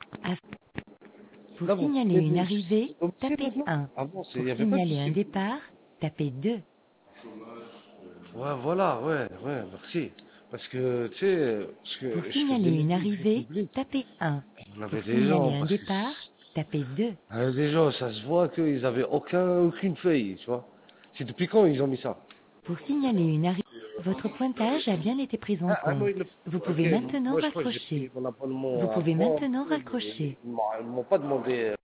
Pour Là, vous signaler prenez une des arrivée, domiciles tapez maintenant? 1. Avant, il Pour n'y avait pas de signaler un souci. départ, tapez 2. Ouais, voilà, ouais, merci. Parce que, tu sais, parce Pour que je fais signaler des une visites arrivée, publiques. tapez 1. On Pour avait des signaler gens, un parce que départ, tapez 2. des gens, ça se voit qu'ils avaient aucune feuille, tu vois. C'est depuis quand ils ont mis ça? Pour signaler une arrivée, votre pointage a bien été pris en Ah, moi, compte. Vous ok, pouvez maintenant moi je crois que j'ai raccrocher. pris mon Vous abonnement à pouvez 3 maintenant mais raccrocher. ils m'ont pas demandé.